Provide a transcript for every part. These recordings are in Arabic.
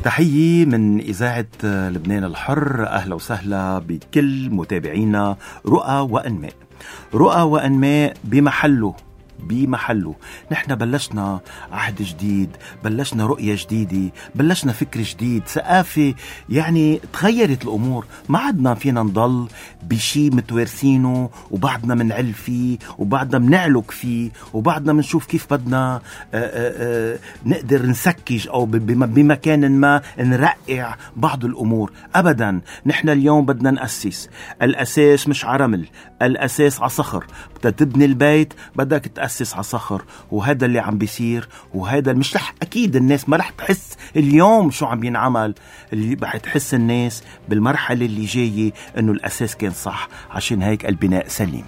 تحية من إذاعة لبنان الحر. أهلا وسهلا بكل متابعينا رؤى وأنماء. رؤى وأنماء بمحله. نحن بلشنا عهد جديد، بلشنا رؤية جديدة، بلشنا فكر جديد، ثقافة. يعني تغيرت الأمور، ما عدنا فينا نضل بشي متوارثينه وبعدنا منعل فيه وبعدنا منعلق فيه وبعدنا منشوف كيف بدنا نقدر نسكج أو بمكان ما نرقع بعض الأمور. أبدا، نحن اليوم بدنا نأسس. الأساس مش عرمل، الأساس عصخر. بدك تبني البيت بدك تأسس عصخر، وهذا اللي عم بيصير. وهذا مش رح، أكيد الناس ما رح تحس اليوم شو عم ينعمل، اللي رح تحس الناس بالمرحلة اللي جاية إنه الأساس كان صح. عشان هيك البناء سليم.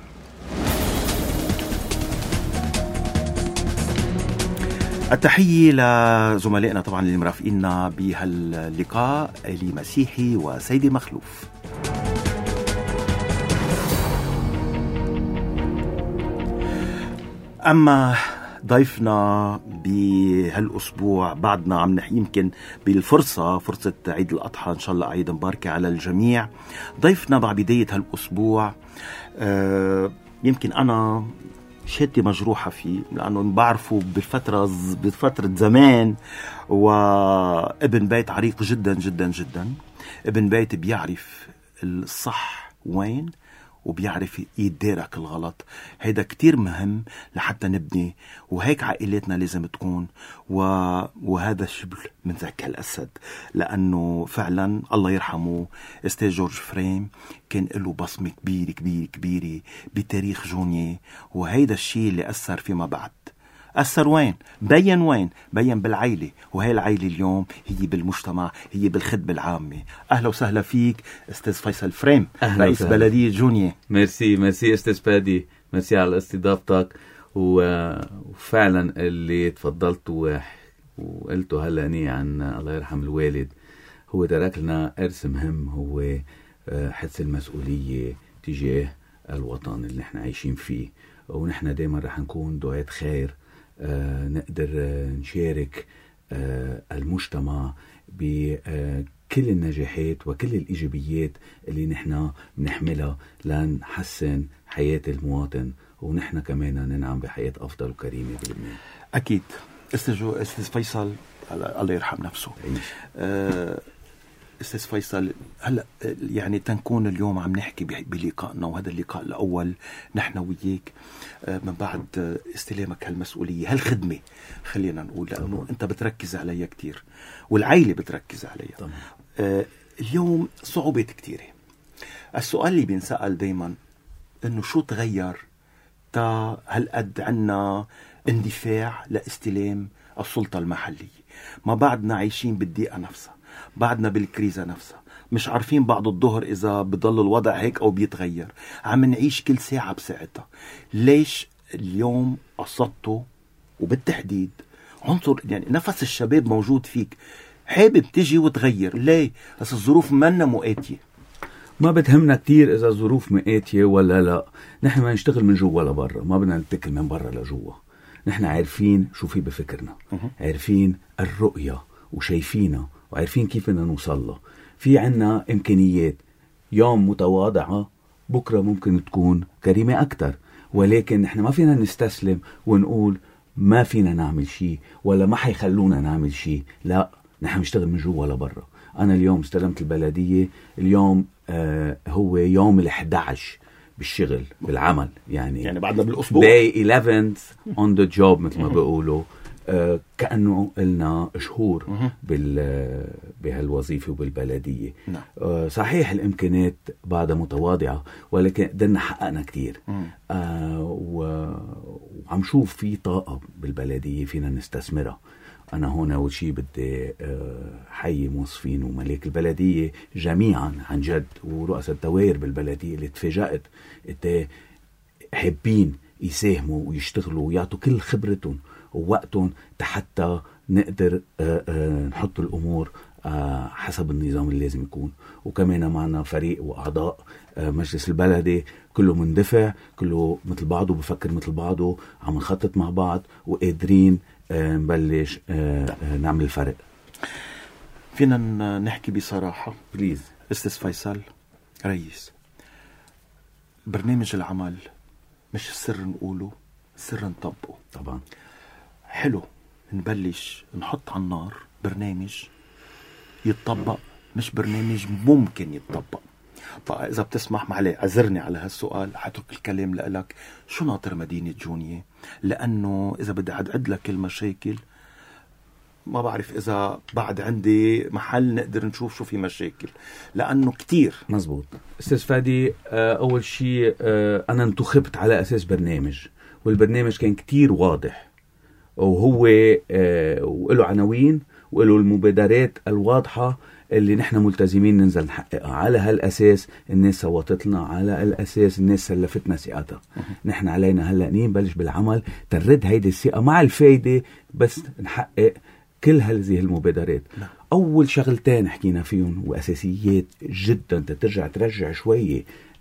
التحية لزملائنا طبعا اللي مرافقينا بهاللقاء، إلي مسيحي وسيدي مخلوف. أما ضيفنا بهالأسبوع بعدنا عم يمكن بالفرصة فرصة عيد الأضحى، إن شاء الله عيد مباركة على الجميع. ضيفنا مع بداية هالأسبوع يمكن أنا شهادتي مجروحة فيه، لأنه بعرفه بفترة زمان، وابن بيت عريق جدا جدا جدا. ابن بيت بيعرف الصح وين وبيعرف يدارك الغلط. هيدا كتير مهم لحتى نبني، وهيك عائلتنا لازم تكون. وهذا الشبل من ذاك الأسد، لأنه فعلا الله يرحمه أستاذ جورج فريم كان له بصمة كبيرة كبيرة كبيرة بتاريخ جونية. وهيدا الشيء اللي أثر فيما بعد. أثر وين؟ بين بالعائلة. وهي العائلة اليوم هي بالمجتمع، هي بالخدمة العامة. أهلا وسهلا فيك أستاذ فيصل فريم، رئيس بلدية جونية. ميرسي أستاذ بادي، ميرسي على استضافتك. وفعلا اللي تفضلت وقلته هلأ أني عن الله يرحم الوالد، هو ترك لنا إرث مهم، هو حس المسؤولية تجاه الوطن اللي نحن عايشين فيه. ونحن دايما رح نكون دعاة خير، نقدر نشارك المجتمع بكل النجاحات وكل الإيجابيات اللي نحن بنحملها لنحسن حياة المواطن، ونحن كمان ننعم بحياة أفضل وكريمة بلبنان. أكيد. أستاذ فيصل الله يرحم نفسه. أستاذ فيصل، هلأ يعني تنكون اليوم عم نحكي بلقائنا، وهذا اللقاء الأول نحن وياك من بعد استلامك هالمسؤولية، هالخدمة خلينا نقول، لأنه أنت بتركز عليها كتير والعائلة بتركز عليها. اليوم صعوبات كتيرة. السؤال اللي بينسأل دايما إنه شو تغير تا هالقد عنا اندفاع لاستلام السلطة المحلية؟ ما بعدنا عايشين بالضيقة نفسها، بعدنا بالكريزة نفسها، مش عارفين بعد الظهر إذا بضل الوضع هيك أو بيتغير، عم نعيش كل ساعة بساعتها. ليش اليوم قصدته وبالتحديد عنصر يعني نفس الشباب موجود فيك، حابب تجي وتغير؟ ليه؟ بس الظروف منا مؤاتية. ما بتهمنا كتير إذا الظروف مؤاتية ولا لا. نحن ما نشتغل من جوا لبرا، ما بدنا نتكل من برا لجوا. نحن عارفين شو في بفكرنا، عارفين الرؤية وشايفينها، وعارفين كيف بدنا نوصل له. في عنا إمكانيات يوم متواضعة، بكرة ممكن تكون كريمة أكتر، ولكن نحن ما فينا نستسلم ونقول ما فينا نعمل شيء ولا ما حيخلونا نعمل شيء. لا، نحن نشتغل من جوا لبرا. أنا اليوم استلمت البلدية، اليوم هو يوم 11 بالشغل بالعمل، يعني بعدنا بالأسبوع day 11 on the job مثل ما بيقولوا. كأنه لنا شهور بهالوظيفة وبالبلدية. صحيح الإمكانات بعدها متواضعة، ولكن قدرنا حققنا كتير. وعم شوف في طاقة بالبلدية فينا نستثمرها. أنا هون أول شيء بدي حي موظفين وملاك البلدية جميعا عن جد، ورؤساء الدوائر بالبلدية اللي تفاجأت حابين يساهموا ويشتغلوا ويعطوا كل خبرتهم ووقتهم حتى نقدر نحط الأمور حسب النظام اللي لازم يكون. وكمان معنا فريق وأعضاء مجلس البلدي كله مندفع، كله مثل بعضه، بفكر مثل بعضه، عم نخطط مع بعض وقادرين نبلش نعمل الفرق. فينا نحكي بصراحة بليز. أستاذ فيصل رئيس، برنامج العمل مش السر نقوله، السر نطبقه. طبعا حلو نبلش نحط على النار برنامج يتطبق، مش برنامج ممكن يتطبق. طيب إذا بتسمح معلي عذرني على هالسؤال، حترك الكلام لك. شو ناطر مدينة جونية؟ لأنه إذا بدي أعد لك المشاكل ما بعرف إذا بعد عندي محل نقدر نشوف شو في مشاكل، لأنه كتير. مزبوط أستاذ فادي. أول شيء أنا انتخبت على أساس برنامج، والبرنامج كان كتير واضح، وهو وله عناوين وله المبادرات الواضحة اللي نحن ملتزمين ننزل نحققها. على هالأساس الناس صوتت لنا، على الأساس الناس سلفتنا ثقتها. نحن علينا هلأ نبلش بالعمل ترد هيدي الثقة مع الفايدة، بس نحقق كل هذه المبادرات. أول شغلتين حكينا فيهم وأساسيات جدا ترجع شوية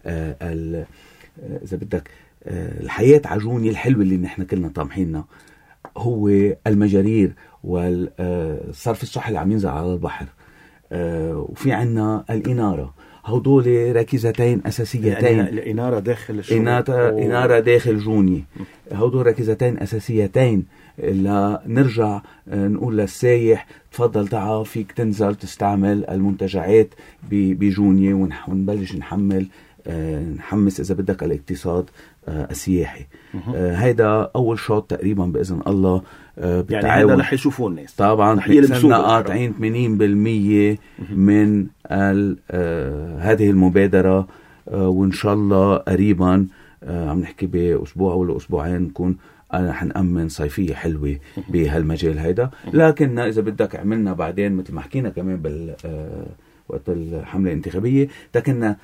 إذا بدك الحياة عجوني الحلوة اللي نحن كلنا طامحيننا، هو المجارير والصرف الصحي اللي عم ينزل على البحر، وفي عنا الإنارة. هدول ركيزتين أساسيتين. الإنارة داخل إنارة داخل جوني. هدول ركيزتين أساسيتين لنرجع نقول للسايح تفضل تعال فيك تنزل تستعمل المنتجعات بجوني، ونبلش نحمس إذا بدك الاقتصاد السياحي. هيدا أول شوط تقريبا بإذن الله. يعني هذا رح يشوفوا الناس طبعا. صرنا قاطعين 80% من هذه المبادرة، وإن شاء الله قريبا عم نحكي بأسبوع ولا أسبوعين نكون حنأمن صيفية حلوة بهالمجال هيدا. لكن إذا بدك عملنا بعدين مثل ما حكينا كمان وقت الحملة الانتخابية، تكنا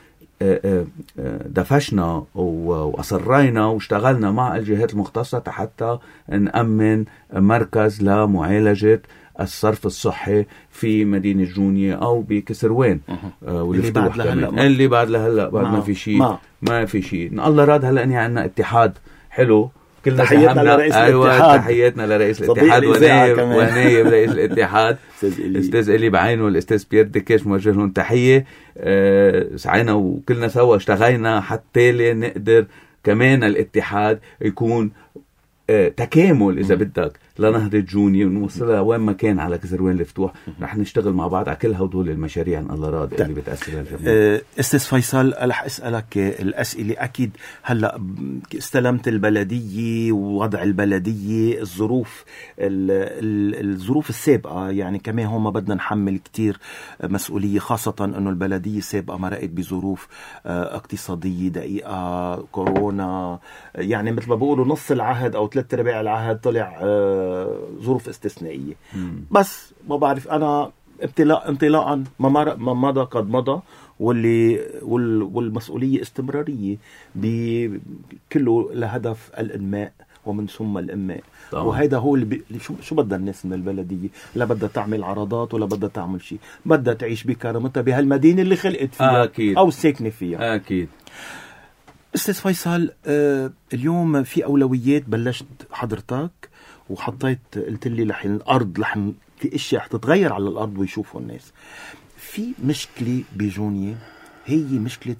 دفشنا وأصرينا واشتغلنا مع الجهات المختصة حتى نأمن مركز لمعالجة الصرف الصحي في مدينة جونية أو بكسروان. اللي بعد لهلا بعد ما في شيء، ما في شيء. الله راد هلا أني عنا اتحاد حلو، كلنا تحياتنا لرئيس الاتحاد. تحياتنا لرئيس الاتحاد ونايب رئيس الاتحاد الاستاذ إلي بعينه والأستاذ بيير ديكاش، موجه لهم تحية. سعينا وكلنا سوا اشتغينا حتى نقدر كمان الاتحاد يكون تكامل إذا بدك لنهضة جوني ونوصلها وين ما كان على كسروان الفتوح. رح نشتغل مع بعض على كل هدول المشاريع إن الله راضي اللي بتأثر الجميع. أستاذ فيصل، رح أسألك الأسئلة. أكيد هلأ استلمت البلدية ووضع البلدية، الظروف السابقة، يعني كمان هم بدنا نحمل كتير مسؤولية، خاصة أنه البلدية السابقة مرقت بظروف اقتصادية دقيقة، كورونا، يعني مثل ما بقولوا نص العهد أو 3/4 العهد طلع ظروف استثنائية. بس ما بعرف أنا انطلاقا ما مضى قد مضى، والمسؤولية استمرارية بكله لهدف الإنماء ومن ثم الإنماء. وهذا هو اللي شو بدها الناس من البلدية؟ لا بدها تعمل عرضات ولا بدها تعمل شيء، بدها تعيش بكرامتها بهالمدينة اللي خلقت فيها أكيد. أو ساكنة فيها. أكيد. أستاذ فيصل، اليوم في أولويات بلشت حضرتك وحطيت، قلت لي لحين الأرض في أشياء حتتغير على الأرض ويشوفوا الناس. في مشكلة بجونية، هي مشكلة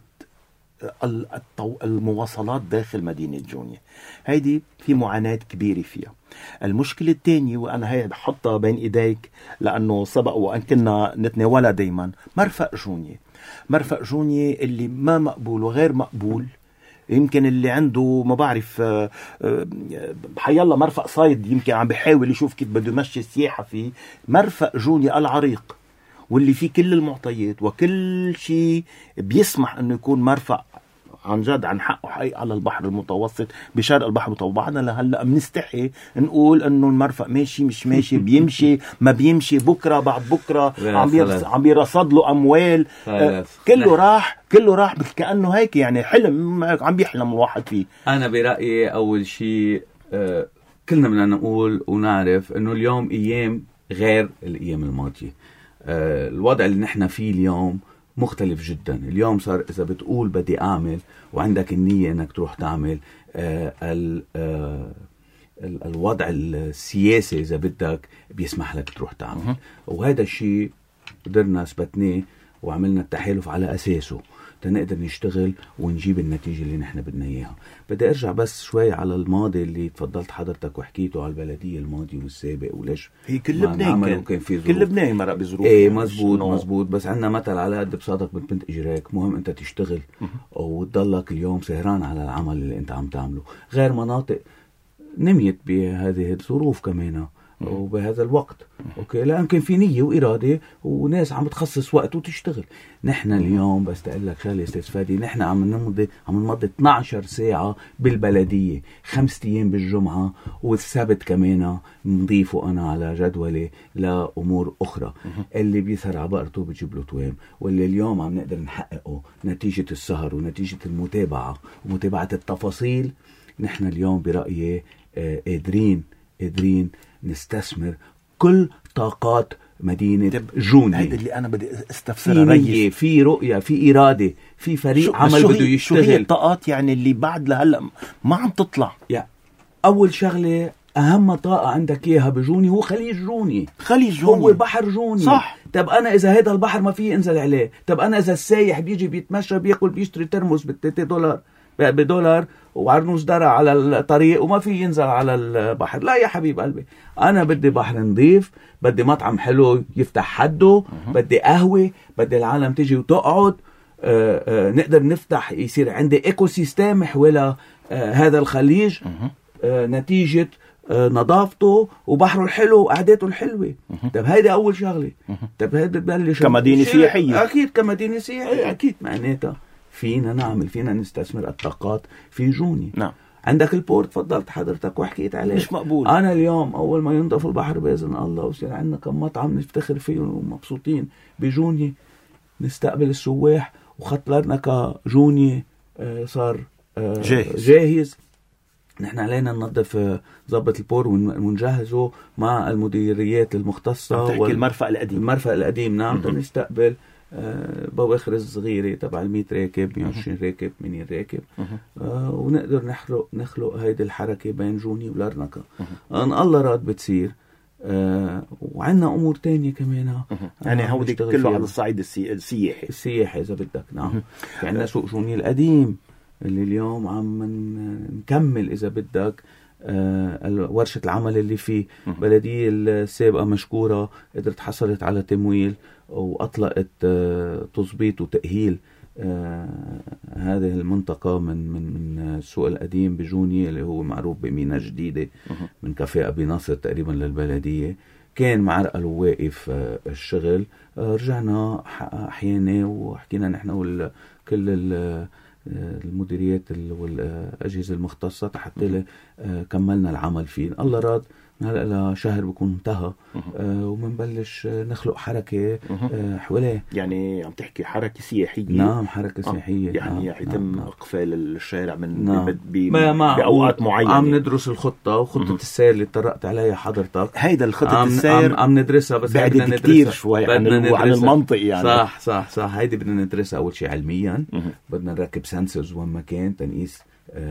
المواصلات داخل مدينة جونية. هيدي في معاناة كبيرة فيها. المشكلة الثانية، وأنا هيدا حطها بين إيديك لأنه سبق وأن كنا نتناولها دايما، مرفق جونية اللي ما مقبول وغير مقبول. يمكن اللي عنده ما بعرف حيالله مرفق صيد يمكن عم بيحاول يشوف كيف بده يمشي سياحة فيه. مرفق جوني العريق واللي فيه كل المعطيات وكل شيء بيسمح انه يكون مرفق عن جد عن حقه حقيقي على البحر المتوسط، بشرق البحر المتوسط. بعدنا لهلا بنستحي نقول انه المرفق ماشي مش ماشي، بيمشي ما بيمشي، بكره بعد بكره عم بيرصد له اموال. كله راح كأنه هيك يعني حلم عم بيحلم الواحد فيه. انا برأيي اول شيء كلنا بدنا نقول ونعرف انه اليوم ايام غير الايام الماضيه. الوضع اللي نحن فيه اليوم مختلف جدا. اليوم صار إذا بتقول بدي أعمل وعندك النية أنك تروح تعمل، الوضع السياسي إذا بدك بيسمح لك تروح تعمل. وهذا الشيء قدرنا اثبتناه وعملنا التحالف على اساسه تنقدر نشتغل ونجيب النتيجة اللي نحن بدنا اياها. بدي ارجع بس شوي على الماضي اللي تفضلت حضرتك وحكيته على البلدية الماضي والسابق وليش هي كل لبنان كان في ظروف. كل لبنان مرق بظروف. ايه مزبوط بس عندنا مثل على قد بصادق بنت اجراك، مهم انت تشتغل وتضلك اليوم سهران على العمل اللي انت عم تعمله. غير مناطق نميت بهذه الظروف كمان وبهذا الوقت اوكي، لان كان في نيه واراده وناس عم بتخصص وقت وتشتغل. نحن اليوم بس تقول لك شغله استاذ فادي، نحن عم نمضي 12 ساعه بالبلديه، 5 ايام بالجمعه والسبت كمان نضيفه انا على جدولي لامور اخرى. اللي بيسهر على بقرته بجيب له توام، واللي اليوم عم نقدر نحققه نتيجه السهر ونتيجه المتابعه ومتابعه التفاصيل. نحن اليوم برايي قادرين نستثمر كل طاقات مدينة جوني. هيدا اللي أنا بدي استفسر. في نية، في رؤية، في إرادة، في فريق عمل بده يشتغل. شو هي الطاقات يعني اللي بعد لهلأ ما عم تطلع؟ أول شغلة أهم طاقة عندك إياها بجوني هو خليج جوني. هو بحر جوني. صح. طب أنا إذا هيدا البحر ما فيه انزل عليه، طب أنا إذا السايح بيجي بيتمشى بيأكل بيشتري ترمس $3 وعرنوس درع على الطريق وما في ينزل على البحر، لا يا حبيب قلبي، أنا بدي بحر نظيف، بدي مطعم حلو يفتح حده، بدي قهوة، بدي العالم تيجي وتقعد، نقدر نفتح يصير عندي ايكو سيستم حول هذا الخليج نتيجة نظافته وبحره الحلو وقعدته الحلوة. طب هيدا أول شغلة. طب هيدا ببلش كمدينة سياحية. أكيد كمدينة سياحية أكيد معناتها فينا نستثمر الطاقات في جوني. نعم. عندك البورت فضلت حضرتك وحكيت عليه، مش مقبول. أنا اليوم أول ما ينضف البحر بإذن الله وصير عندنا كم مطعم نفتخر فيه ومبسوطين بجوني نستقبل السواح، وخط لنا كجوني صار جاهز. نحن علينا ننظف ضبط البور ونجهزه مع المديريات المختصة. تحكي المرفأ القديم نعم. نستقبل بواخر الصغيرة تبع 100 راكب 120 راكب 80 راكب ونقدر نخلق هيدي الحركة بين جوني ولارنكا. ان الله راد بتصير. وعندنا امور تانية كمان يعني هودي كله على الصعيد السياحي اذا بدك. نعم. في عندنا سوق جوني القديم اللي اليوم عم نكمل إذا بدك ورشة العمل اللي فيه. بلدية السابقة مشكورة قدرت حصلت على تمويل وأطلقت تظبيط وتأهيل هذه المنطقة من السوق القديم بجوني اللي هو معروف بمينا جديدة من كافيه أبي ناصر تقريبا للبلدية. كان معرقل وواقف الشغل. رجعنا أحيانا وحكينا نحن كل المديريات والأجهزة المختصة حتى كملنا العمل فيه. الله راد هلأ لشهر بيكون انتهى ومنبلش نخلق حركة حواليه. يعني عم تحكي حركة سياحية. نعم حركة سياحية. يعني يتم إقفال الشارع من بأوقات معينة. عم ندرس الخطة وخطة السير اللي اتطرقت عليها حضرتك. هيدا الخطة السير عم ندرسها بس بدنا كتير شوي عن المنطق يعني. صح هيدي بدنا ندرسها أول شيء علميا. بدنا نركب سنسرز وين ما كان تنقيس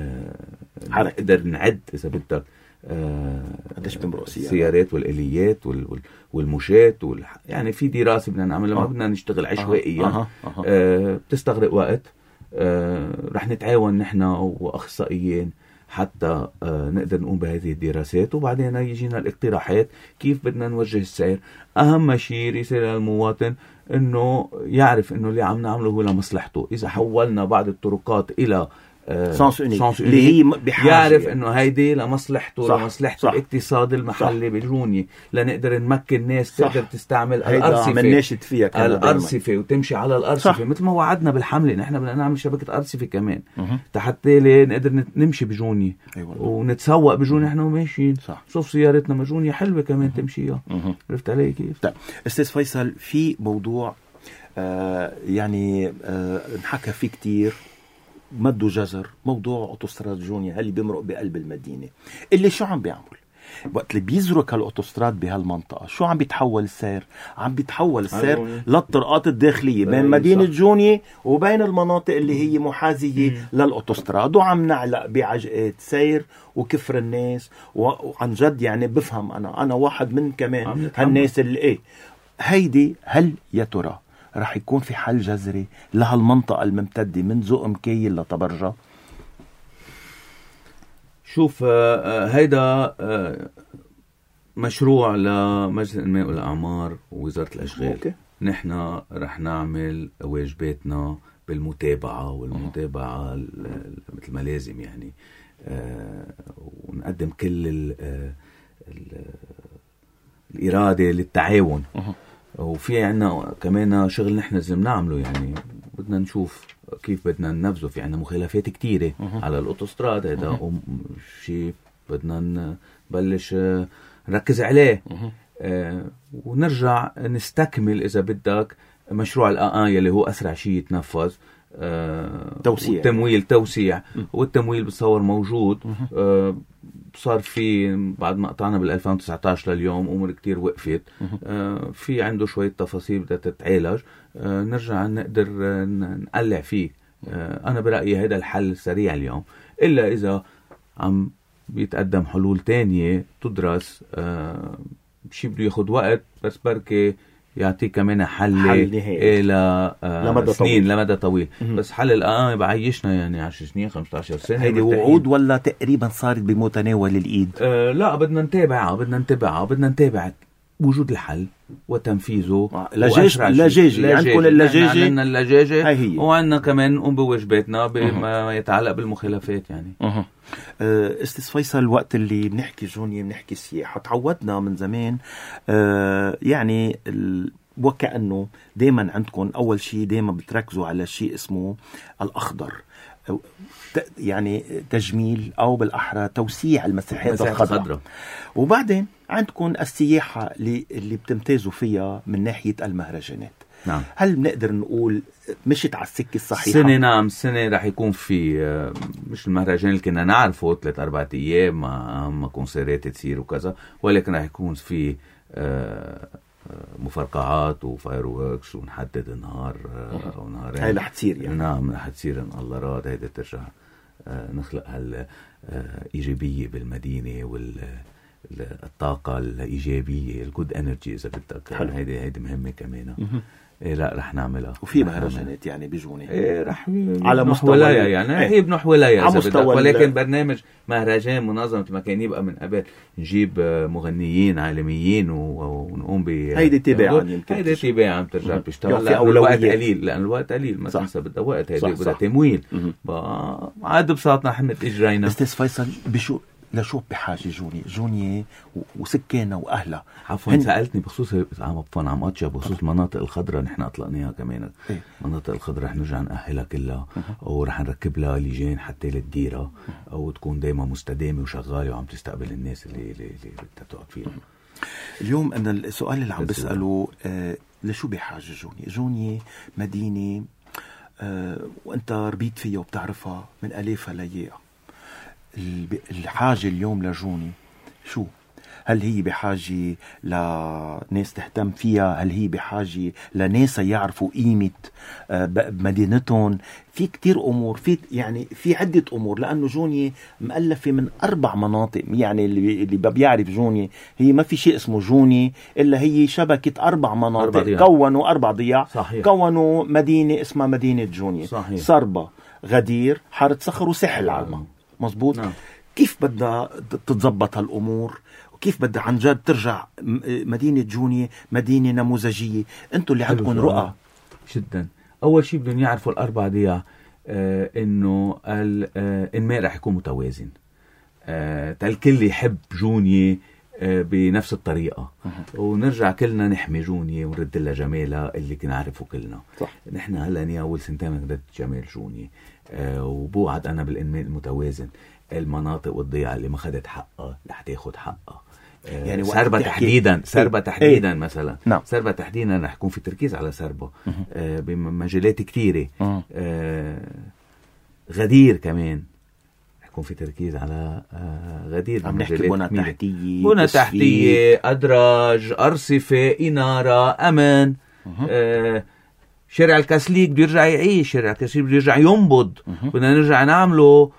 نقدر نعد إذا بدك قديش بمرق السيارات والآليات والمشاة يعني في دراسة بدنا نعملها. ما بدنا نشتغل عشوائيا. بتستغرق وقت. رح نتعاون نحن وأخصائيين حتى نقدر نقوم بهذه الدراسات وبعدين يجينا الاقتراحات كيف بدنا نوجه السير. أهم شيء رسالة للمواطن إنه يعرف إنه اللي عم نعمله هو لمصلحته. إذا حولنا بعض الطرقات إلى سانس اللي هي بحاجة يعرف انه هيدي لمصلحته لمصلحة الاقتصاد المحلي بجوني لنقدر نمكن ناس تقدر تستعمل الأرصفة وتمشي على الأرصفة مثل ما وعدنا بالحملة. نحن بدنا نعمل شبكة أرصفة كمان حتى نقدر نمشي بجوني ونتسوق بجوني احنا وماشيين. شوف سيارتنا مجوني حلوة كمان تمشيها. عرفت علي كيف؟ طيب أستاذ فيصل، في موضوع يعني نحكى فيه كتير مد وجزر، موضوع أوتوستراد جوني اللي بيمرق بقلب المدينة اللي شو عم بيعمل وقت اللي بيزرق هالأوتوستراد بهالمنطقة؟ شو عم بيتحول السير؟ عم بيتحول السير للطرقات الداخلية بين مدينة جوني وبين المناطق اللي هي محاذية للأوتوستراد، وعم نعلق بعجقات سير وكفر الناس. وعن جد يعني بفهم أنا واحد من كمان هالناس اللي هيدي هل يا ترى رح يكون في حل جذري لهالمنطقة الممتدة من زقم كيل لطبرجة؟ شوف، هيدا مشروع لمجلس الإنماء والأعمار ووزارة الأشغال. نحن رح نعمل واجباتنا بالمتابعة والمتابعة مثل ما لازم يعني، ونقدم كل الإرادة للتعاون. وفي عنا كمان شغل نحن لازم نعمله، يعني بدنا نشوف كيف بدنا ننفذه. في عنا مخالفات كتيرة على الأوتوستراد، هذا شيء بدنا نبلش نركز عليه. ونرجع نستكمل إذا بدك مشروع الآن اللي هو أسرع شيء يتنفذ، توسيع والتمويل بتصور موجود. صار في بعد ما قطعنا بال2019 لليوم أمور كتير وقفت. في عنده شوية تفاصيل بدها تتعالج، نرجع نقدر نقلع فيه. أنا برأيي هذا الحل السريع اليوم، إلا إذا عم بيتقدم حلول تانية تدرس. شيء بده ياخد وقت، بس بركي يعطيك كمان حل لمدى طويل. بس حل الآن بعيشنا يعني 10 سنين 15 سنة. هيدي وعود ولا تقريبا صارت بمتناول الإيد؟ لا، بدنا نتابع وجود الحل وتنفيذه. اللجاجة عندكم اللجاجة وعندنا كمان نقوم بواجباتنا بما يتعلق بالمخالفات يعني. استاذ فيصل، الوقت اللي بنحكي جوني بنحكي سياحة. تعودنا من زمان يعني وكأنه دايما عندكم أول شيء دايما بتركزوا على شيء اسمه الأخضر، يعني تجميل أو بالأحرى توسيع المساحات الخضراء. وبعدين عندكم السياحة اللي بتمتازوا فيها من ناحية المهرجانات. نعم. هل بنقدر نقول مشت على السكة الصحيحة؟ نعم، السنة رح يكون في مش المهرجان اللي كنا نعرفه 3-4 أيام مع كونسيرات تصير وكذا، ولكن رح يكون في مفرقعات وفاير ووركس، ونحدد نهار أو نهارين. هاي رح تصير يعني. نعم رح تصير إن الله راد. هيدا ترجع نخلق هالإيجابية بالمدينة والطاقة الإيجابية، الجود إنرجي إذا بدك. هيدي مهمة كمان. لا رح نعملها. وفي مهرجانات يعني بيجوني رح على مستوى يعني هي بنح ولاية ولكن برنامج مهرجان منظم ما كان يبقى من قبل. نجيب مغنيين عالميين ونقوم هيدي تباعا. يمكن هيدي تباعا بترجع بتشتغل، لأن الوقت قليل. لأن الوقت قليل ما تنسى، بدها وقت. هيدي بدها تمويل. عاد بساطنا حمت إجرينا. أستاذ فيصل، لشو بحاجة جوني وسكانها وأهلها؟ عفوا سألتني بخصوص عم أطشى بخصوص المناطق الخضراء. نحن أطلقناها كمان. مناطق الخضراء رح نرجع نأهلها كلها، ورح نركب لها لجان حتى للديرة، أو تكون دايما مستدامة وشغالة وعم تستقبل الناس اللي بدها تقعد فيها. اليوم أنا السؤال اللي عم بسأله لشو بحاجة جوني مدينة وأنت ربيت فيها وبتعرفها من ألافها لياقة. الحاجة اليوم لجوني شو؟ هل هي بحاجة لناس تهتم فيها؟ هل هي بحاجة لناس يعرفوا قيمة مدينتهم؟ في كتير أمور، في عدة أمور، لأنه جوني مؤلفة من 4 مناطق. يعني اللي بيعرف جوني، هي ما في شيء اسمه جوني إلا هي شبكة 4 مناطق كونوا 4 ضياع. صحيح. كونوا مدينة اسمها مدينة جوني. صحيح. صربة، غدير، حارة صخر، وساحل العلمة. مظبوط. نعم. كيف بدها تتضبط هالأمور، وكيف بدها عن جد ترجع مدينة جوني مدينة نموذجية؟ انتوا اللي عندكم رؤى جدا. أول شيء بدهم يعرفوا 4 ضياع إنه الإنماء رح يكون متوازن. الكل يحب جوني بنفس الطريقة، ونرجع كلنا نحمي جوني ونرد لها جمالها اللي كنا نعرفه كلنا. صح. نحن هلا نيا أول سنتين نرد جمال جوني، وبوعد أنا بالإنماء المتوازن. المناطق والضياع اللي ما خدت حقها رح تاخد حقها. يعني سربة تحديدا مثلا. نعم. سربة تحديدا رح يكون في تركيز على سربة بمجالات كتيرة. غدير كمان رح يكون في تركيز على غدير. عم نحكي بنى تحتية، أدراج، أرصفة، إنارة، أمن. شارع الكاسليك بده يرجع يعيش، شارع الكاسليك بده يرجع ينبض. بدنا نرجع نعمله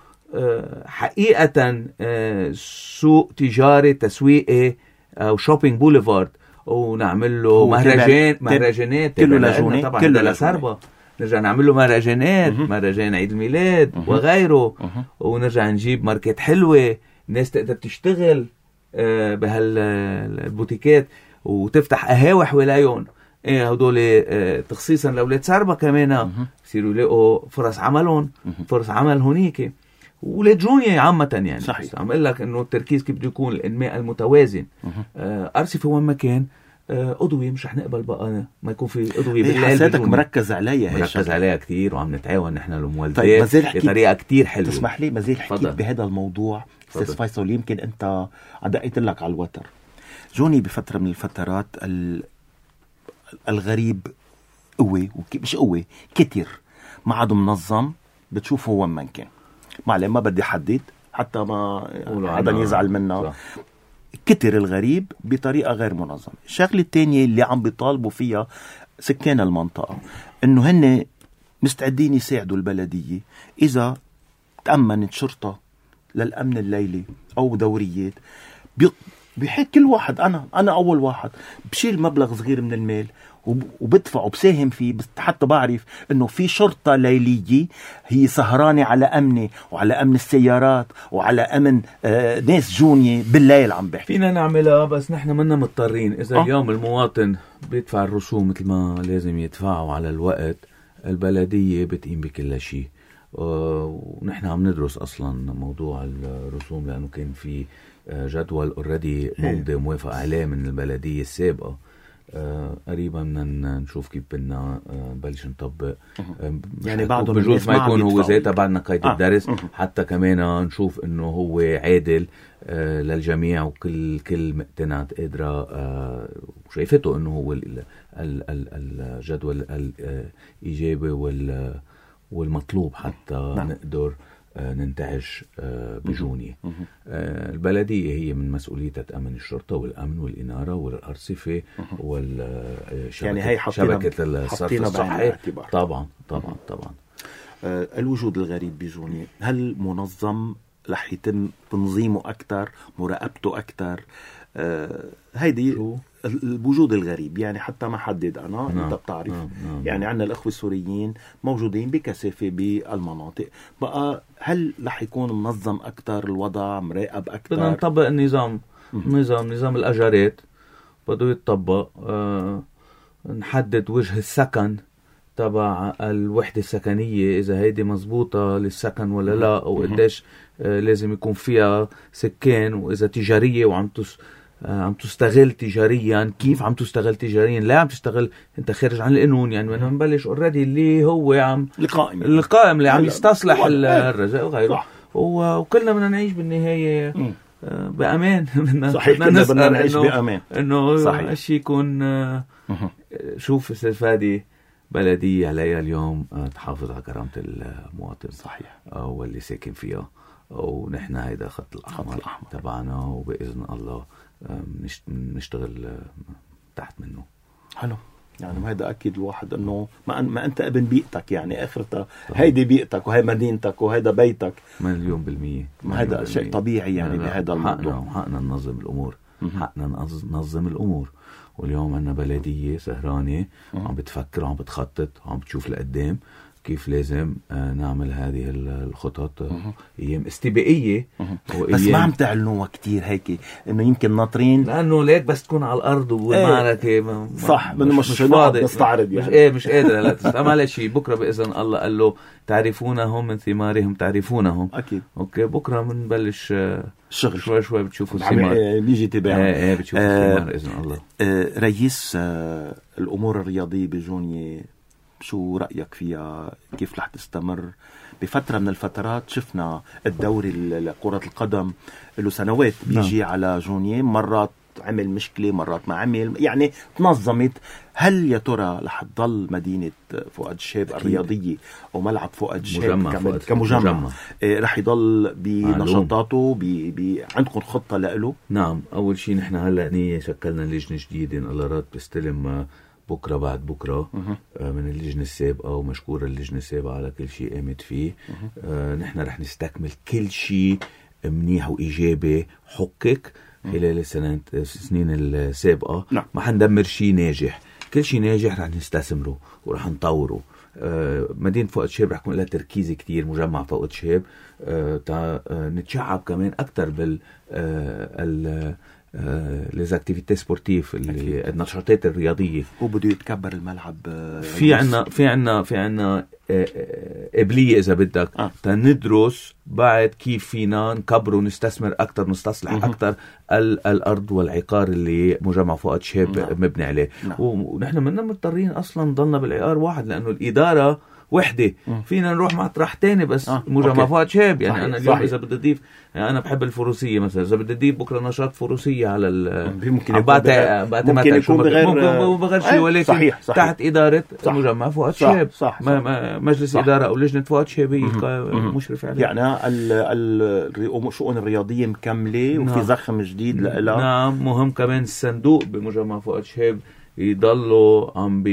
حقيقة سوق تجاري تسويقي أو شوبينج بوليفارد، ونعمل له مهرجانات كله لجونة طبعا كله لسربا، نرجع نعمل له مهرجانات، مهرجان عيد الميلاد وغيره، ونرجع نجيب ماركات حلوة الناس تقدر تشتغل بهالبوتيكات وتفتح قهاوي حواليهم. هدول تخصيصا لأولاد سربا كمان يصيروا يلاقوا فرص عملهم، فرص عمل هونيك ولاد جونية عامة يعني. صحيح. عم اقول لك انه التركيز كيف بده يكون، الانماء المتوازن. ارصفة وين ما كان أضوية، مش رح نقبل بقى ما يكون في أضوية بالليل. حساتك مركز عليها، مركز عليها كتير، وعم نتعاون نحن الموالدات بطريقة كتير حلوة. تسمح لي مازال حكيت بهذا الموضوع أستاذ فيصل، يمكن أنت عدقيت لك على الوتر. جوني بفترة من الفترات الغريب قوي، مش قوي كتير، ما عاد منظم، بتشوفه وين ما كان. ما بدي حدد حتى ما حدا يزعل منا. كتر الغريب بطريقة غير منظمة. الشغلة التانية اللي عم بيطالبوا فيها سكان المنطقة إنه هن مستعدين يساعدوا البلدية إذا تأمنت شرطة للأمن الليلي أو دوريات، بحيث كل واحد، أنا أول واحد بشيل مبلغ صغير من المال وبدفع وبساهم فيه، بس حتى بعرف انه في شرطة ليلية هي سهرانة على امني وعلى امن السيارات وعلى امن ناس جونية بالليل. عم بحكي فينا نعملها، بس نحن منا مضطرين. اذا اليوم المواطن بيدفع الرسوم مثل ما لازم يدفعوا على الوقت، البلدية بتقيم بكل شيء. ونحن عم ندرس اصلا موضوع الرسوم، لانه كان في جدول اوريدي ممضي موافق عليه من البلدية السابقة. قريبا بدنا نشوف كيف بدنا نبلش نطبق. يعني بعده بجوز ما يكون هو ذاته بعدنا قيد الدرس، حتى كمان نشوف انه هو عادل للجميع، وكل مقتنع قادرة وشايفته انه هو الجدول الإيجابي والمطلوب حتى نقدر ننتعج بجوني. البلدية هي من مسؤوليتها تأمن الشرطة والأمن والإنارة والأرصفة يعني هي شبكة الصرف الصحي. طبعا. الوجود الغريب بجوني هل منظم؟ رح يتم تنظيمه أكتر، مراقبته أكتر؟ هيدي الوجود الغريب يعني حتى ما حدد أنا. أنت بتعرف يعني عنا الأخوة السوريين موجودين بكثافة بالمناطق، بقى هل رح يكون منظم أكتر الوضع، مراقب أكتر؟ بدنا نطبق النظام. نظام الأجارات بده يتطبق. نحدد وجه السكن تبع الوحدة السكنية، إذا هيدي مزبوطة للسكن ولا لا، أو قديش لازم يكون فيها سكان، وإذا تجارية وعم تستغل تجاريا، كيف عم تستغل تجاريا؟ لا عم تستغل انت خارج عن القانون. يعني بدنا نبلش اوريدي اللي هو عم القائم اللي عم يستصلح الرزق وغيره، وكلنا بدنا نعيش بالنهاية بأمان. صحيح، كلنا بدنا نعيش بأمان. انه الشيء يكون شوف استاذ فادي، بلدية عليها اليوم تحافظ على كرامة المواطن. صحيح. واللي ساكن فيها، ونحن هيدا خط الأحمر تبعنا، وبإذن الله نشتغل تحت منه. حلو. يعني هيدا أكيد الواحد أنه ما أنت ابن بيئتك، يعني آخرتها هيدي بيئتك وهي مدينتك وهيدا بيتك 1,000,000%. هذا شيء طبيعي يعني بهذا الموضوع. حقنا ننظم الأمور، حقنا ننظم الأمور. واليوم عنا بلدية سهرانة عم بتفكر وعم بتخطط وعم بتشوف لقدام كيف لازم نعمل هذه الخطط. ايام استباقيه، بس ما عم تعلنوها كتير هيك، انه يمكن ناطرين، لانه ليك بس تكون على الارض والمعركه صح مش فاضي نستعرض يعني. مش قادر. لا تستعمل شيء. بكره باذن الله قال له تعرفونهم من ثمارهم تعرفونهم. اكيد. اوكي، بكره بنبلش الشغل شوي بتشوفوا الثمار، بيجي تباع. بتشوفوا الثمار باذن الله. رئيس الامور الرياضيه بجونية، شو رأيك فيها؟ كيف رح تستمر؟ بفترة من الفترات شفنا الدوري لكرة القدم له سنوات بيجي على جونية، مرات عمل مشكلة مرات ما عمل، يعني تنظمت. هل يا ترى رح تضل مدينة فؤاد شهاب الرياضية أو ملعب فؤاد شهاب كمجمع رح يضل بنشاطاته؟ عندكم خطة لأله؟ نعم. أول شيء نحن هلأ شكلنا لجنة جديدة، الله راد بستلم بكرة بعد بكرة من اللجنة السابقة، ومشكورة اللجنة السابقة على كل شيء قامت فيه. نحن رح نستكمل كل شيء منيح وإيجابي حقك خلال السنين السابقة. نعم. ما حندمر شيء ناجح، كل شيء ناجح رح نستثمره ورح نطوره. مدينة فؤاد شهاب رح يكون لها تركيز كتير، مجمع فؤاد شهاب نتشعب كمان أكتر بال les activités sportives، النشاطات الرياضية. هو بده يتكبر الملعب. في عنا قبلية إذا بدك تندرس بعد كيف فينا نكبر ونستثمر أكتر، نستصلح أكتر الأرض والعقار اللي مجمع فؤاد شهاب مبني عليه. ونحن منا مضطرين أصلا نضلنا بالعقار واحد، لأنه الإدارة وحدة. فينا نروح مطرح تاني بس مجمع فؤاد شهاب. يعني أنا اليوم إذا بدي أضيف، يعني أنا بحب الفروسية مثلا، إذا بدي أضيف بكرة نشاط فروسية على ممكن يكون بغير شيء، ولكن صحيح. تحت إدارة مجمع فؤاد شهاب. مجلس إدارة أو لجنة فؤاد شهاب مشرف عليه. يعني الشؤون الرياضية مكملة وفي زخم جديد لها. نعم. مهم كمان الصندوق بمجمع فؤاد شهاب يضلوا عم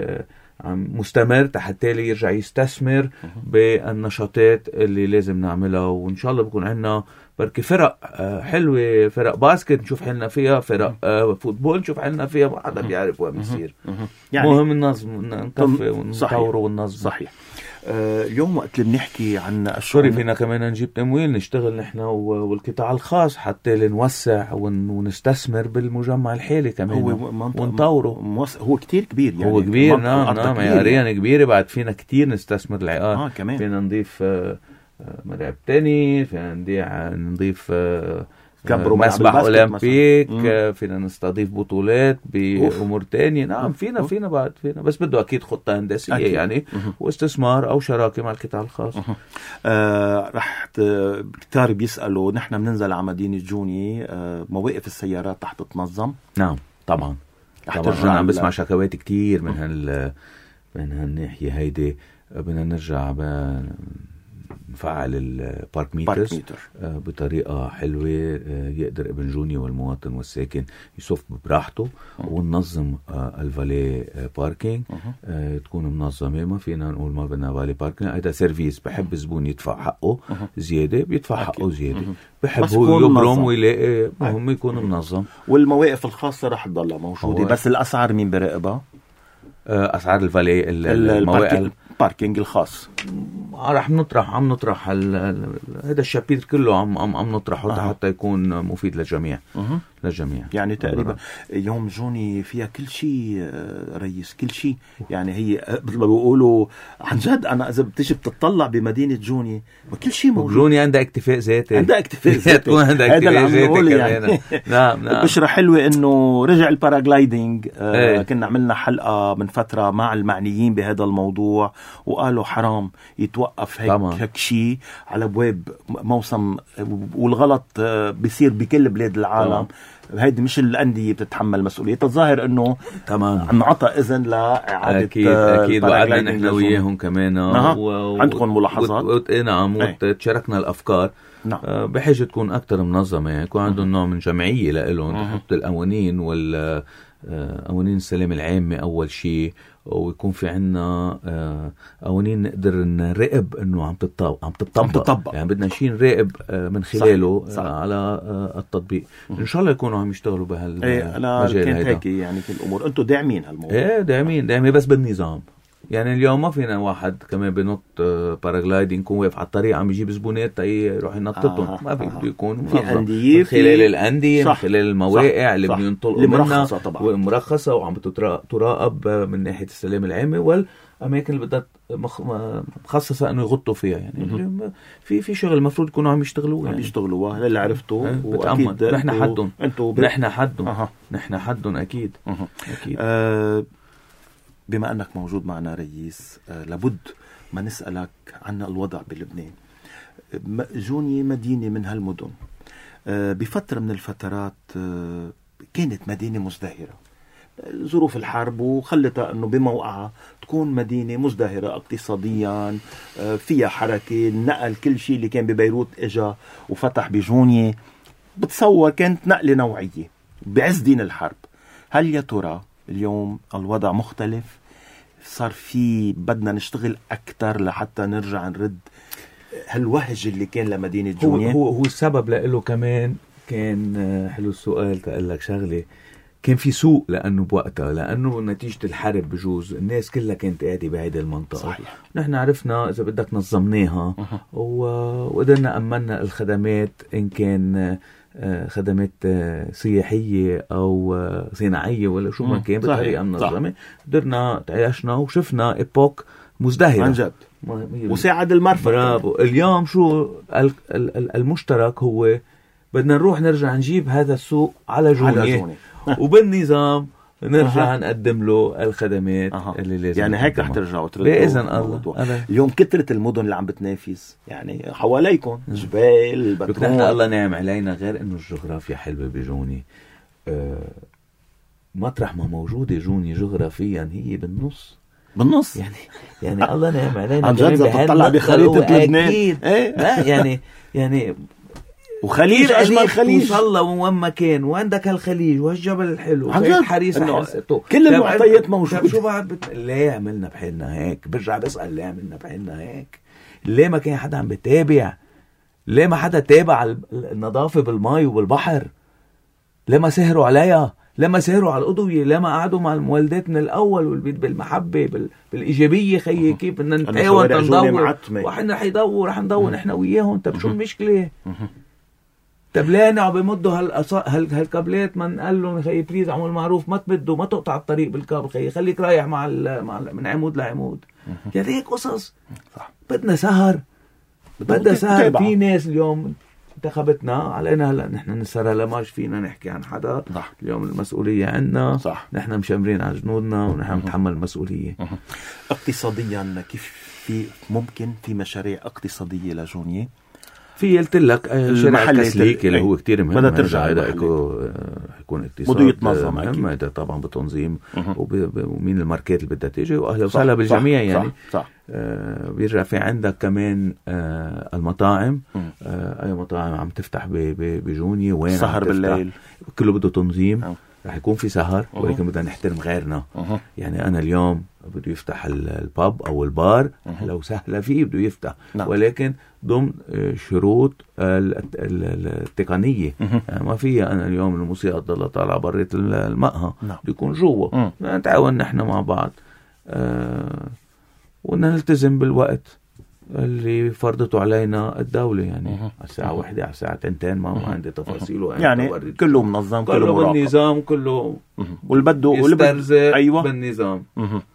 مستمر حتى يرجع يستثمر بالنشاطات اللي لازم نعملها. وإن شاء الله بكون عندنا بركي فرق حلوة، فرق باسكت نشوف حالنا فيها، فرق فوتبول نشوف حالنا فيها. ما حدا بيعرف وين بيصير. يعني مهم النظم، نكفي ونطور وننظم. صحيح. اليوم وقت اللي بنحكي عن الشغل فينا كمان نجيب تمويل، نشتغل نحن والقطاع الخاص حتى نوسع ونستثمر بالمجمع الحالي كمان ونطوره. هو كتير كبير يعني. هو كبير. نعم معياريا كبيرة. بعد فينا كتير نستثمر العقار. كمان فينا نضيف ملعب تاني، فينا نضيف مسبح أولمبيك، فينا نستضيف بطولات بأمور تانية. نعم فينا بعد فينا، بس بده أكيد خطة هندسية يعني واستثمار أو شراكة مع القطاع الخاص. رح كتار بيسألوا، نحن بننزل على مدينة جوني، مواقف السيارات رح تتنظم؟ نعم طبعا. أنا عم بسمع شكوات كتير من هالناحية هيدي. بدنا نرجع نفعل البارك ميترز بطريقة حلوة، يقدر ابن جوني والمواطن والساكن يصف براحته، وننظم الفالي باركينج تكون منظمة. ما فينا نقول ما بدنا فالي باركينج، هذا سيرفيس. بحب الزبون يدفع حقه زيادة بيدفع حقه زيادة، بحب هو يبرم ويلاقي مهم يكون منظم. والمواقف الخاصة رح تضلها موجودة، بس الأسعار مين براقبها؟ أسعار الفالي المواقف باركينج الخاص عم نطرح هذا الشابيتر كله عم نطرحه حتى يكون مفيد للجميع. يعني تقريبا يوم جوني فيها كل شيء رئيس، كل شيء. يعني هي مثل ما بيقولوا عن جد، انا اذا بتيجي بتطلع بمدينة جوني كل شيء موجود. جوني عندها اكتفاء ذاتي، تكون عندها اكتفاء ذاتي كمان. نعم. البشرة حلوة انه رجع الباراغلايدنج. كنا عملنا حلقة من فترة مع المعنيين بهذا الموضوع، وقالوا حرام يتوقف هيك شيء على ابواب موسم، والغلط بيصير بكل بلاد العالم. هيدي مش الأندية بتتحمل مسؤوليتها. الظاهر انه انعطى اذن لإعادة. اكيد وقعدنا نحن وياهم كمان عندكم ملاحظات. نعم. وتشاركنا الافكار. بحاجة تكون اكتر منظمة، يعني يكون عندهم نوع من جمعية لهم تحط القوانين قوانين السلامة العامة أول شيء، ويكون في عنا قوانين نقدر نراقب إنه عم تطبق. يعني بدنا شيء نراقب من خلاله صح. على التطبيق. إن شاء الله يكونوا عم يشتغلوا بهالمجال هيدا. يعني في الأمور أنتوا داعمين هالموضوع. داعمين بس بالنظام. يعني اليوم ما فينا واحد كمان بنط باراغلايدنج يكون واقف على الطريق عم يجيب زبونات يروح ينططهم. ما في بده يكون في أندية، من خلال الأندية، من خلال المواقع اللي بينطلقوا منها ومرخصة وعم تراقب من ناحية السلامة العامة والأماكن اللي بدها مخصصة إنه يغطوا فيها. يعني في شغل المفروض يكونوا عم يشتغلوها اللي عرفتوا. وأكيد نحن حدهم أكيد. بما أنك موجود معنا رئيس، لابد ما نسألك عن الوضع بلبنان. جوني مدينة من هالمدن بفترة من الفترات كانت مدينة مزدهرة، ظروف الحرب وخلتها أنه بموقعها تكون مدينة مزدهرة اقتصاديا، فيها حركة نقل، كل شيء اللي كان ببيروت إجا وفتح بجوني. بتصور كانت نقلة نوعية بعز دين الحرب. هل يا ترى اليوم الوضع مختلف؟ صار في بدنا نشتغل أكتر لحتى نرجع نرد هالوهج اللي كان لمدينة جونيا؟ هو السبب له كمان كان حلو السؤال. تقول لك شغلة، كان في سوق لأنه بوقتها، لأنه نتيجة الحرب بجوز الناس كلها كانت قاعدة بهيدي المنطقة. صحيح. نحن عرفنا إذا بدك نظمناها وقدرنا أمنا الخدمات، إن كان خدمات سياحية أو صناعية ولا شو ما كان، بطريقة منظمة قدرنا تعيشنا وشفنا إيبوك مزدهرة عن جد، وساعد المرفق. برافو. اليوم شو المشترك هو بدنا نروح نرجع نجيب هذا السوق على جوني وبالنظام نرجع نقدم له الخدمات اللي لازم. يعني هيك رح ترجعوا تردوا بإذن الله. اليوم كثرة المدن اللي عم بتنافس، يعني حواليكم جبال بترول. نحن الله نعم علينا، غير انه الجغرافيا حلوة بجوني. مطرح ما موجودة جوني جغرافيا هي بالنص يعني الله نعم علينا. عن جد تطلع بخريطة لبنان يعني وخليج أجمل خليج توصل وين ما كان، وعندك هالخليج وهالجبل الحلو حريص كل المعطيات موجودة. شو بعد ليه عملنا بحالنا هيك؟ برجع بسأل ليه عملنا بحالنا هيك؟ ليه ما كان حدا عم بتابع؟ ليه ما حدا تابع النظافة بالماء وبالبحر؟ ليه ما سهروا عليها؟ ليه ما سهروا على الأضوية؟ ليه ما قعدوا مع المولدات من الأول والبيت بالمحبة بالإيجابية؟ خيي كيف بدنا نتعاون تندور، واحد رح يدور رح ندور نحن وياهم. طب شو المشكلة؟ طب ليه نعم بمدوا هالكابلات؟ ما نقول لهم خيي بليز عمل معروف، ما تبدوا ما تقطع الطريق بالكابل خيي، خليك رايح مع من عمود لعمود. يعني هيك قصص. بدنا سهر في ناس اليوم انتخبتنا علينا. هلا نحن نسهر، لا ماش فينا نحكي عن حدا. اليوم المسؤولية عندنا. نحن مشمرين على جنودنا ونحن نتحمل المسؤولية. اقتصاديا كيف ممكن في مشاريع اقتصادية لجونية؟ في قلت لك شارع التسليك اللي هو كتير مهم. بدنا ترجع يكون اقتصاد بده يتنظم مهم. هذا طبعا بتنظيم ومين الماركات اللي بدها تيجي، واهلا وسهلا بالجميع. يعني صح. بيرجع في عندك كمان المطاعم. اي مطاعم عم تفتح بجوني وين سهر بالليل كله بده تنظيم. رح يكون في سهر ولكن بدنا نحترم غيرنا. يعني أنا اليوم بده يفتح الباب أو البار لو سهلة فيه بده يفتح. ولكن ضمن شروط التقنية. يعني ما فيها أنا اليوم الموسيقى تضل طالعة بريت المقهى، بيكون جوا. نتعاون نحن مع بعض ونلتزم بالوقت اللي فرضته علينا الدولة. يعني على الساعة 1 على الساعة 2 ما عندي تفاصيله. يعني كله منظم، كله بالنظام، كله والبدو يسترزق. أيوة بالنظام.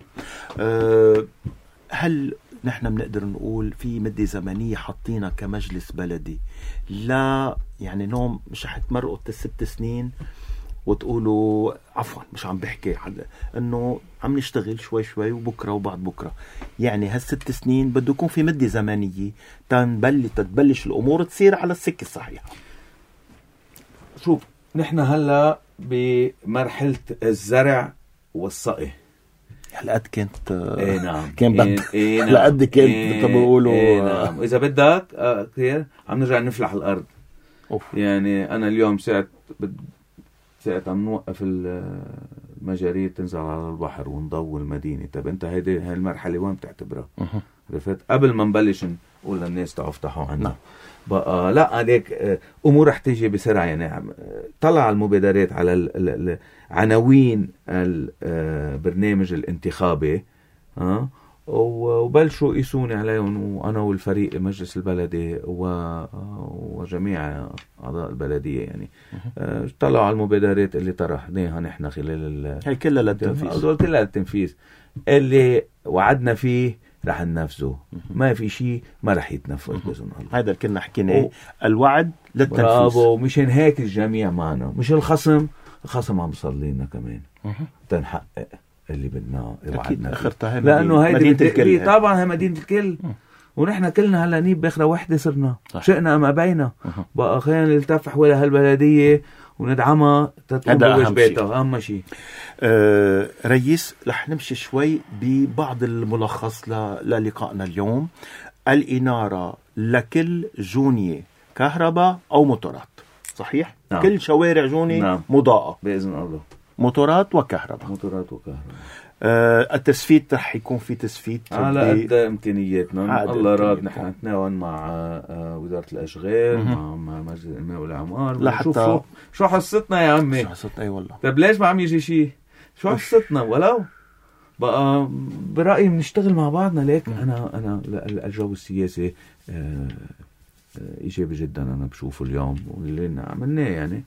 هل نحن بنقدر نقول في مدة زمنية حطينا كمجلس بلدي لا يعني نوم مش رح تمرقوا 6 سنين وتقولوا عفوا مش عم بحكي انه عم نشتغل شوي شوي وبكره وبعد بكره؟ يعني هال6 سنين بده يكون في مدة زمنية تتبلش الامور تصير على السكة الصحيحة. شوف نحن هلا بمرحلة الزرع والسقي. هالقد كانت نعم. كان هالقد كانت بيقولوا نعم. اذا بدك كثير عم نرجع نفلح الارض. يعني انا اليوم ساعة عم نوقف المجاري تنزل على البحر ونضوي المدينة. طب انت هاي المرحلة وين بتعتبرها؟ عرفت؟ قبل ما نبلش نقول للناس تعالوا افتحوا عنا بقى لا هذيك امور رح تيجي بسرعة. يعني طلع المبادرات على عناوين البرنامج الانتخابي وبلشوا يقيسوني عليهم، وانا والفريق المجلس البلدي وجميع اعضاء البلديه. يعني طلعوا على المبادرات اللي طرحناها نحن خلال هي كلها للتنفيذ. كلها للتنفيذ. اللي وعدنا فيه رح ننفذه، ما في شيء ما رح يتنفذ باذن الله. هذا اللي كنا حكيناه، الوعد للتنفيذ. برافو. مشان هيك الجميع معنا، مش الخصم عم بيصلي لنا كمان تنحقق اللي بدنا وعدنا. لانه هي مدينة الكل. طبعا هي مدينة الكل. ونحن كلنا هلا نيب باخرة وحدة صرنا. شئنا ما بينا. بقى خلينا نلتف حول هالبلدية وندعمها تتقوم بواجباتها. أهم شيء. رئيس رح نمشي شوي ببعض الملخص للقائنا اليوم. الإنارة لكل جونية كهرباء أو موتورات، صحيح؟ نعم. كل شوارع جوني نعم. مضاءة بإذن الله. موتورات وكهرباء. موتورات وكهرباء. التسفيت رح يكون في تسفيت على قد امكانياتنا. الله راد نحن نتناول مع وزارة الاشغال مع مجلس الانماء والاعمار لحتى شو حصتنا يا عمي. شو حصتنا؟ اي والله. طيب ليش ما عم يجي شيء؟ شو حصتنا؟ ولو بقى برأيي بنشتغل مع بعضنا. ليك انا الجو السياسي ايجابي جدا انا بشوفه اليوم، واللي عملناه يعني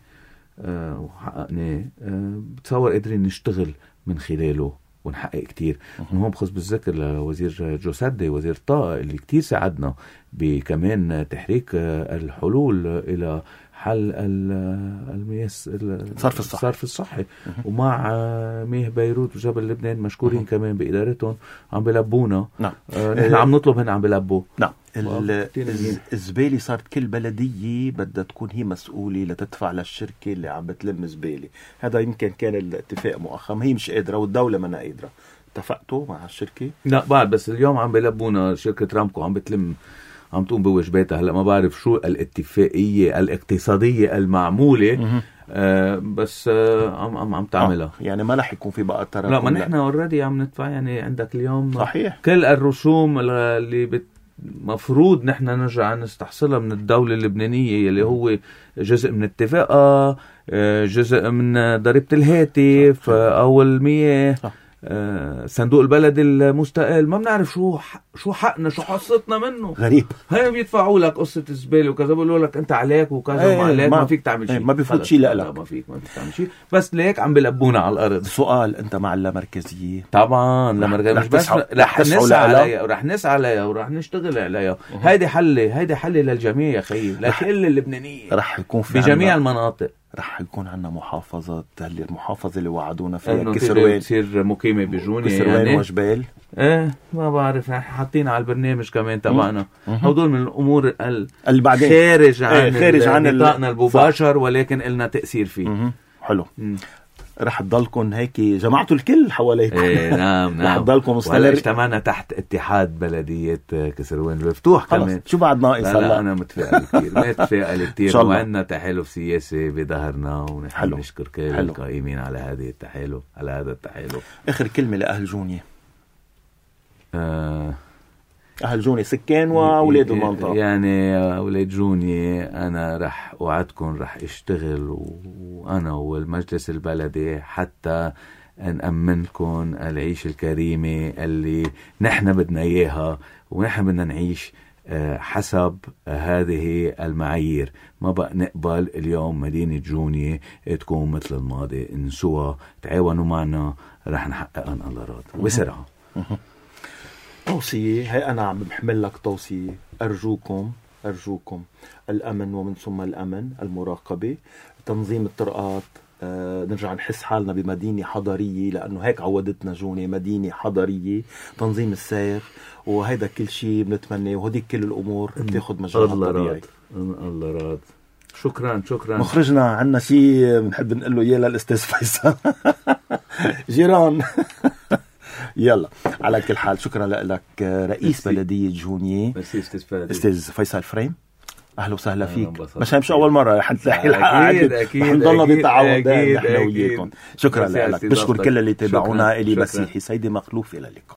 وحققناه بتصور قادرين نشتغل من خلاله ونحقق كتير. من هون بخص بالذكر لوزير جوسادي وزير الطاقة اللي كتير ساعدنا بكمان تحريك الحلول إلى حل المياه الصرف الصحي ومع مياه بيروت وجبل لبنان مشكورين كمان بإدارتهم عم بلبونا. نعم. نحن عم نطلب هن عم بلبوا. نعم. الزبالة صارت كل بلدية بدها تكون هي مسؤولة لتدفع للشركة اللي عم بتلم زبالة. هذا يمكن كان الاتفاق مؤخرا، هي مش قادرة والدولة منا قادرة. اتفقتوا مع الشركة؟ لا بعد، بس اليوم عم بلبونا شركة رامكو عم بتلم، عم تقوم بواجباتها. هلا ما بعرف شو الاتفاقية الاقتصادية المعمولة بس عم تعملها. يعني ما رح يكون في بقى تراكم. لا ما نحن اوريدي عم ندفع. يعني عندك اليوم صحيح كل الرسوم اللي مفروض نحن نرجع نستحصلها من الدولة اللبنانية اللي هو جزء من اتفاقها، جزء من ضريبة الهاتف أو المياه، صندوق البلد المستقل. ما بنعرف شو حقنا، شو حصتنا منه. غريب. هاي بيدفعوا لك قصة الزبالة وكذا، بيقولوا لك انت عليك وكذا وما عليك، ما فيك تعمل شيء، ما بيفوت شيء لك. ما فيك تعمل شيء، بس ليك عم بلبونا على الارض. سؤال، انت مع اللامركزية؟ طبعا اللامركزية مش بس رح نسعى عليها ورح نسعى عليها ورح نشتغل عليها. هيدي حل للجميع يا خيي، لكل اللبنانية. رح يكون في بجميع المناطق. رح يكون عندنا محافظات. المحافظة اللي وعدونا فيها كسروان تصير مقيمة بجوني، كسروان يعني وجبال. ما بعرف، حاطين على البرنامج كمان تبعنا. هدول من الامور اللي بعدين خارج عن نطاقنا المباشر، ولكن لنا تأثير فيه. حلو. رح تضلكم هيك جماعتوا الكل حواليكم. نعم. رح تضلكم مستمر. ولا اجتمعنا تحت اتحاد بلدية كسروان المفتوح كمان. شو بعد ناقص؟ لا انا متفائل كتير وعندنا تحالف سياسي بظهرنا، ونحن نشكر كل القائمين على هذه التحالف، على هذا التحالف. اخر كلمة لأهل جوني. أهل جوني سكان وأولاد المنطقة. يعني أولاد جوني أنا رح أوعدكم رح اشتغل وأنا والمجلس البلدي حتى نأمنكم العيش الكريمة اللي نحن بدنا إياها، ونحن بدنا نعيش حسب هذه المعايير. ما بقى نقبل اليوم مدينة جوني تكون مثل الماضي. انسوها، تعاونوا معنا، رح نحققها الله راضي وبسرعة. توصية، هي أنا عم بحمل لك توصية. أرجوكم الأمن، ومن ثم الأمن، المراقبة، تنظيم الطرقات. نرجع نحس حالنا بمدينة حضارية، لأنه هيك عودتنا جوني، مدينة حضارية. تنظيم السير، وهيدا كل شيء بنتمنى، وهديك كل الأمور بتاخد مجالها الطبيعي. الله راض. شكرا. مخرجنا عنا شيء بنحب نقول له إياه للأستاذ فيصل. جيران. يلا، على كل حال شكرا لك رئيس بلدية جونية أستاذ فيصل فريم. أهلا وسهلا فيك. مش أول مرة رح نتلاقي الحلقة، رح نضلنا بتعاون نحن وياكم. شكرا لك. بشكر كل اللي تابعونا. إلي مسيحي سيدي مخلوف، إلى اللقاء.